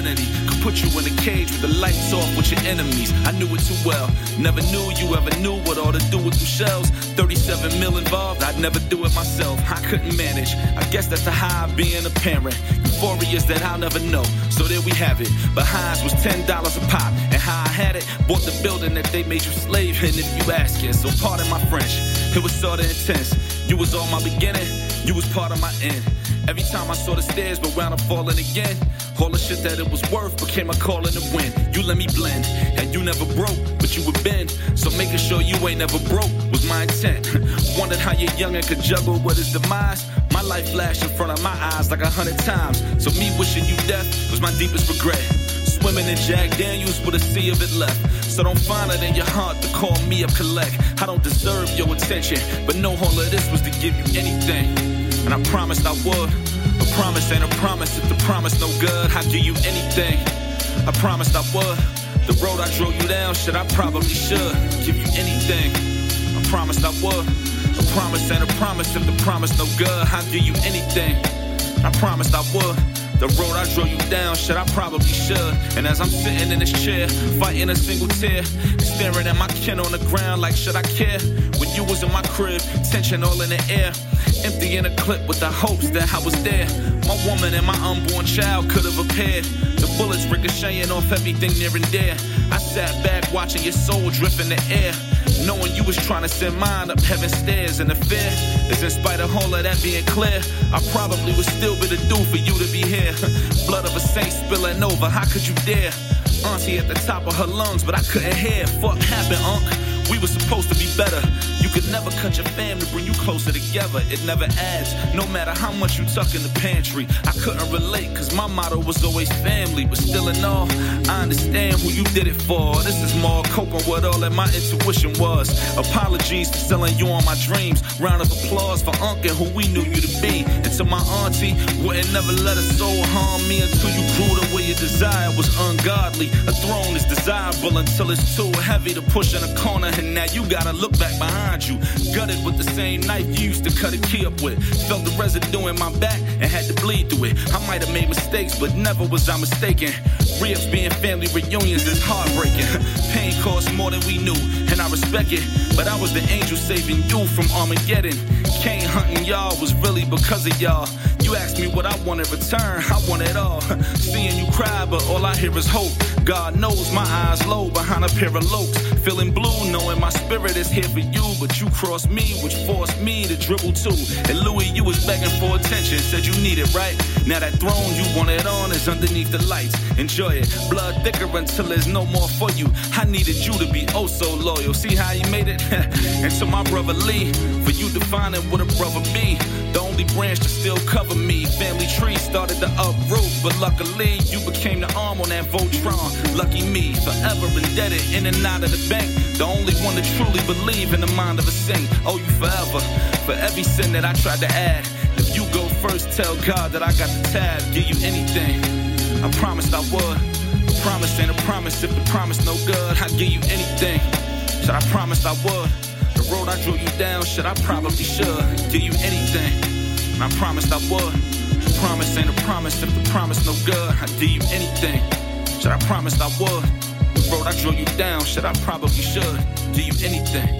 serenity. Could put you in a cage with the lights off with your enemies. I knew it too well. Never knew you ever knew what all to do with them shells. 37 mil involved, I'd never do it myself. I couldn't manage. I guess that's the high of being a parent. Euphoria's that I'll never know. So there we have it. But highs was $10 a pop. And how I had it, bought the building that they made you slave in if you asking. So pardon my French, it was sorta intense. You was all my beginning, you was part of my end. Every time I saw the stairs, but wound up falling again. All the shit that it was worth became a call in the wind. You let me blend, and you never broke, but you would bend. So making sure you ain't never broke was my intent. Wondered how your youngin' could juggle with his demise. My life flashed in front of my eyes like 100 times. So me wishing you death was my deepest regret. Swimming in Jack Daniels with a sea of it left. So don't find it in your heart to call me up collect. I don't deserve your attention, but no all of this was to give you anything. And I promised I would. A promise ain't a promise. If the promise no good, I'd give you anything. I promised I would. The road I drove you down, shit, I probably should give you anything. I promised I would. A promise ain't a promise. If the promise no good, I'd give you anything. I promised I would. The road I drove you down, shit, I probably should. And as I'm sitting in this chair, fighting a single tear, staring at my kin on the ground like, should I care? When you was in my crib, tension all in the air, emptying a clip with the hopes that I was there. My woman and my unborn child could have appeared. The bullets ricocheting off everything near and dear. I sat back watching your soul drift in the air, knowing you was trying to send mine up heaven's stairs. And the fear is in spite of all of that being clear, I probably would still be the dude for you to be here. Blood of a saint spilling over, how could you dare? Auntie at the top of her lungs, but I couldn't hear. Fuck happened, Unc? We were supposed to be better. You could never cut your fam to bring you closer together. It never adds, no matter how much you tuck in the pantry. I couldn't relate, cause my motto was always family. But still in all, I understand who you did it for. This is more coping with all that my intuition was. Apologies for selling you on my dreams. Round of applause for Unc and who we knew you to be. And to my auntie, wouldn't never let a soul harm me until you grew the way your desire was ungodly. A throne is desirable until it's too heavy to push in a corner. And now you gotta look back behind you. Gutted with the same knife you used to cut a key up with. Felt the residue in my back and had to bleed through it. I might have made mistakes, but never was I mistaken. Re-ups being family reunions is heartbreaking. Pain costs more than we knew, and I respect it. But I was the angel saving you from Armageddon. Cane hunting y'all was really because of y'all. You asked me what I want in return, I want it all. Seeing you cry, but all I hear is hope. God knows my eyes low behind a pair of lokes. Feeling blue, knowing my spirit is here for you. But you crossed me, which forced me to dribble too. And Louis, you was begging for attention, said you need it, right? Now that throne you wanted on is underneath the lights. Enjoy it, blood thicker until there's no more for you. I needed you to be oh so loyal. See how you made it? And to my brother Lee, for you defining what a brother be. The only branch to still cover me. Family tree started to uproot, but luckily you became the arm on that Voltron. Lucky me, forever indebted in and out of the bank. The only one to truly believe in the mind of a saint. Owe you forever for every sin that I tried to add. If you go first, tell God that I got the tab. Give you anything, I promised I would. A promise ain't a promise. If the promise no good, I'd give you anything. Shit, I promised I would. The road I drew you down, shit, I probably should give you anything. And I promised I would. A promise ain't a promise. If the promise no good, I'd give you anything. Shit, I promised I would. The road I drew you down, shit, I probably should give you anything.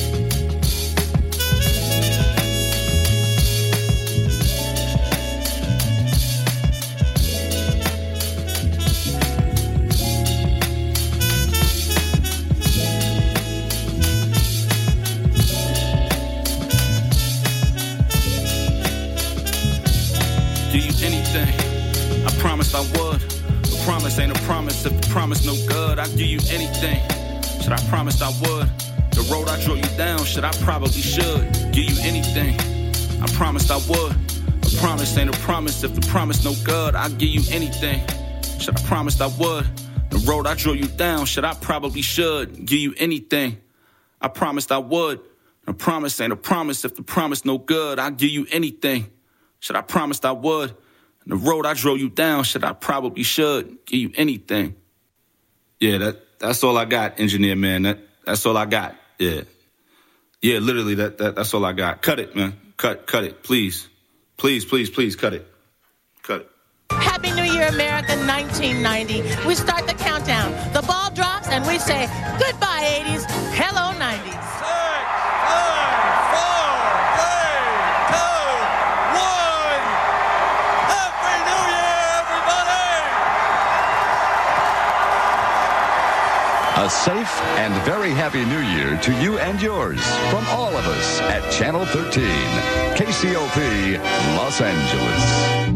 Anything. I promised I would. The promise ain't a promise. If the promise no good, I'd give you anything. Should I promised I would. The road I drove you down, should I probably should give you anything. I promised I would. The promise ain't a promise. If the promise no good, I'd give you anything. Should I promised I would. The road I drove you down, should I probably should give you anything. I promised I would. The promise ain't a promise. If the promise no good, I'd give you anything. Should I promised I would. And the road I drove you down, shit, I probably should give you anything. Yeah, that's all I got, engineer man. That's all I got. Yeah, literally that's all I got. Cut it, man. Cut it, please, cut it. Cut it. Happy New Year, America, 1990. We start the countdown. The ball drops, and we say, goodbye, 80s. Hello, 90s. 6, 5, 4, 3, 2, 1. Happy New Year, everybody! A safe and very happy New Year to you and yours from all of us at Channel 13, KCOP, Los Angeles.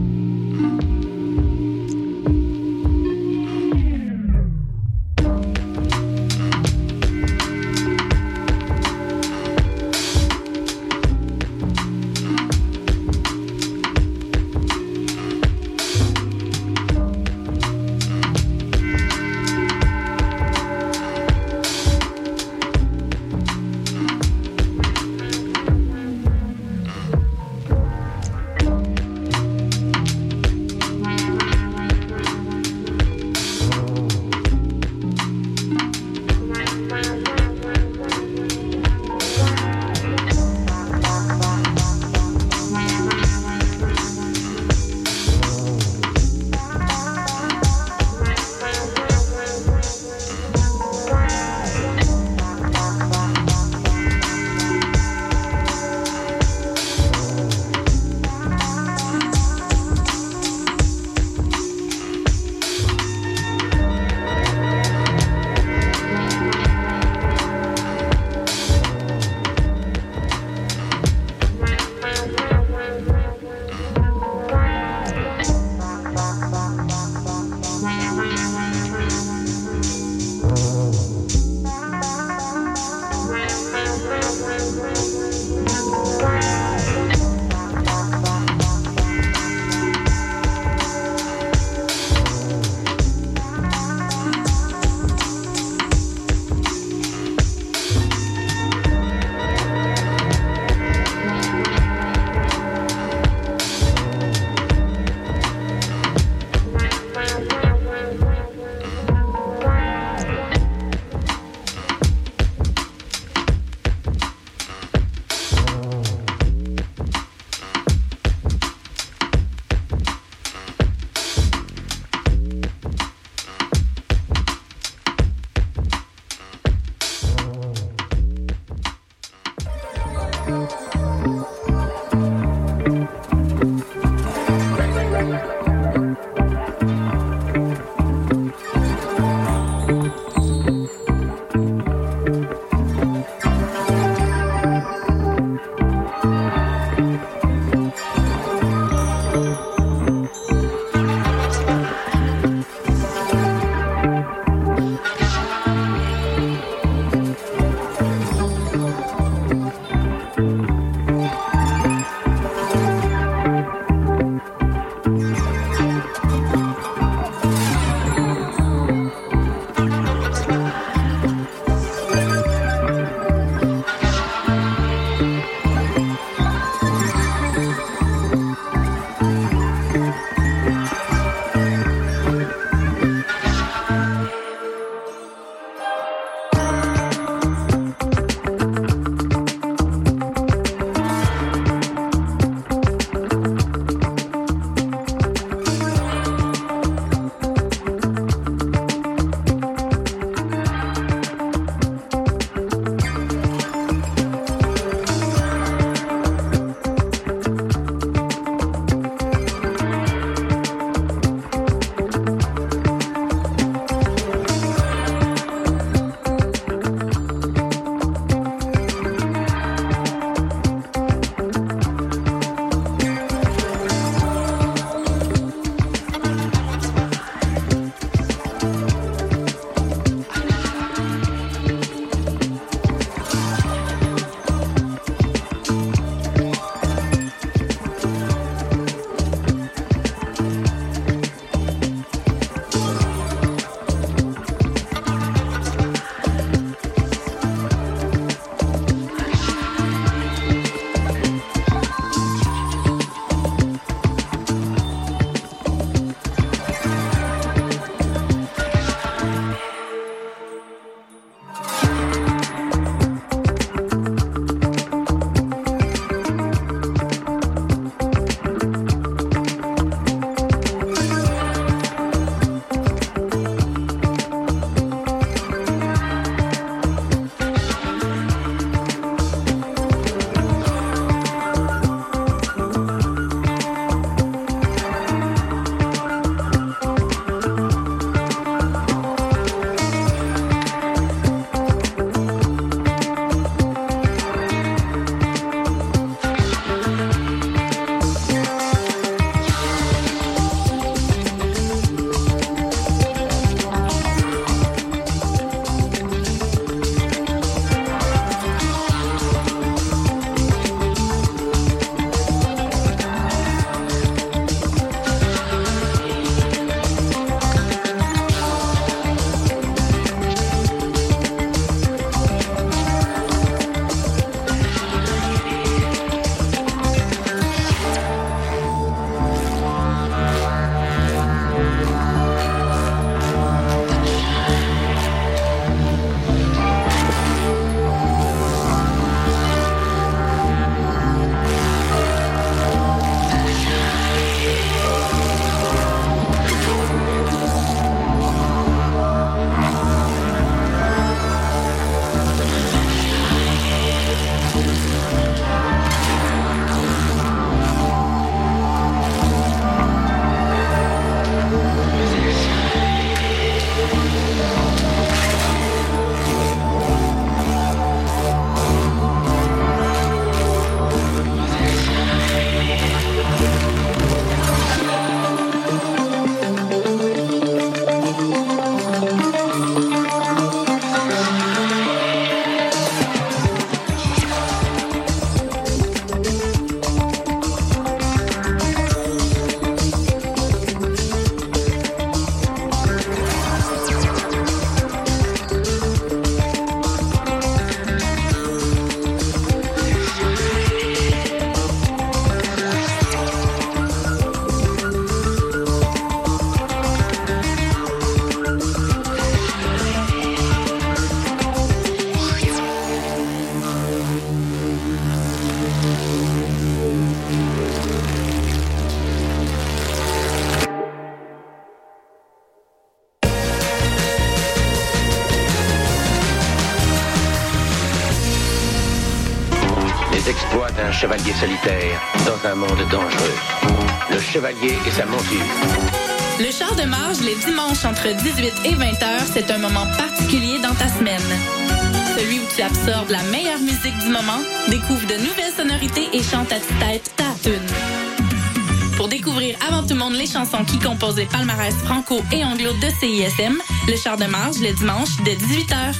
les exploits d'un chevalier solitaire dans un monde dangereux. Le chevalier et sa monture. Le char de marge, les dimanches entre 18 et 20 heures, c'est un moment particulier dans ta semaine. Celui où tu absorbes la meilleure musique du moment, découvre de nouvelles sonorités et chante à tue-tête ta tune. Pour découvrir avant tout le monde les chansons qui composent les palmarès franco et anglo de CISM, le char de marge, le dimanche, dès 18h.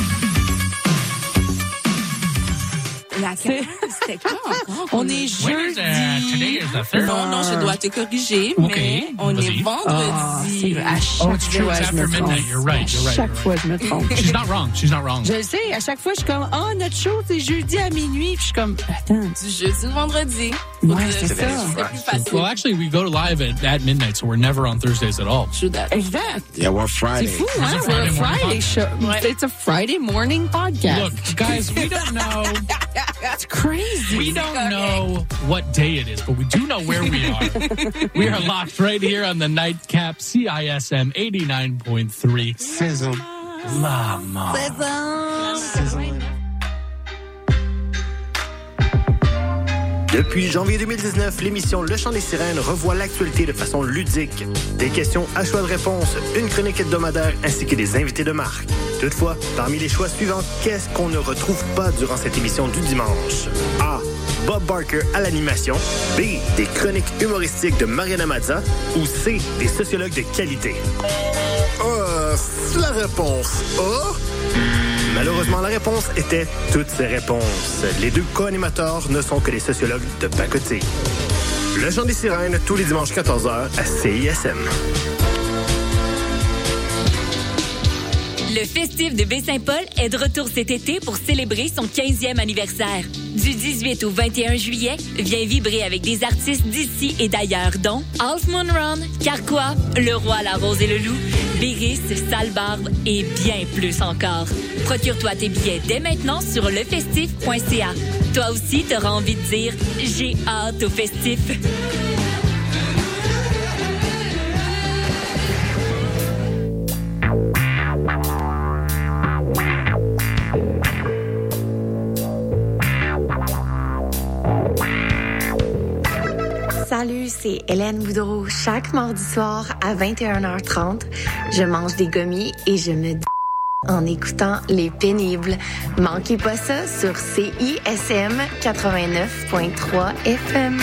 C'était quoi encore? On est jeudi. Non, je dois te corriger, mais on est vendredi. À chaque fois, je me trompe. You're right. Chaque fois, je me trompe. She's not wrong. Je le sais, à chaque fois, je suis comme, notre show, c'est jeudi à minuit. Puis je suis comme, attends. Du jeudi au vendredi. Ouais, c'est ça. C'est plus facile. Well, actually, we go live at midnight, so we're never on Thursdays at all. Exact. Yeah, we're Friday. C'est fou, hein? We're a Friday show. It's a Friday morning podcast. Look, guys, we don't know. That's crazy. We don't know what day it is, but we do know where we are. We are locked right here on the Nightcap CISM 89.3. Sizzle. Lama. Sizzle. Depuis janvier 2019, l'émission Le Chant des Sirènes revoit l'actualité de façon ludique. Des questions à choix de réponse, une chronique hebdomadaire ainsi que des invités de marque. Toutefois, parmi les choix suivants, qu'est-ce qu'on ne retrouve pas durant cette émission du dimanche? A. Bob Barker à l'animation. B. Des chroniques humoristiques de Mariana Mazza. Ou C. Des sociologues de qualité. C'est la réponse A. Malheureusement, la réponse était toutes ces réponses. Les deux co-animateurs ne sont que des sociologues de pacotille. Le Chant des Sirènes, tous les dimanches 14h à CISM. Le Festif de Baie-Saint-Paul est de retour cet été pour célébrer son 15e anniversaire. Du 18 au 21 juillet, viens vibrer avec des artistes d'ici et d'ailleurs, dont Half Moon Run, Carquois, Le Roi, la Rose et le Loup, Béris, Sale-Barbe et bien plus encore. Procure-toi tes billets dès maintenant sur lefestif.ca. Toi aussi, t'auras envie de dire « J'ai hâte au festif ». Salut, c'est Hélène Boudreau. Chaque mardi soir à 21h30, je mange des gommis et je me en écoutant Les Pénibles. Manquez pas ça sur CISM 89.3 FM.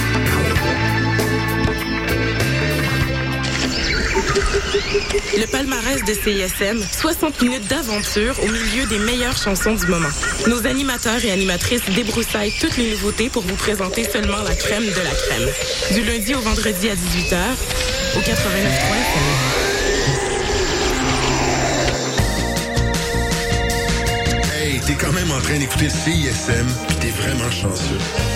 Le palmarès de CISM, 60 minutes d'aventure au milieu des meilleures chansons du moment. Nos animateurs et animatrices débroussaillent toutes les nouveautés pour vous présenter seulement la crème de la crème. Du lundi au vendredi à 18h, au 89.3 FM. Hey, t'es quand même en train d'écouter CISM, pis t'es vraiment chanceux.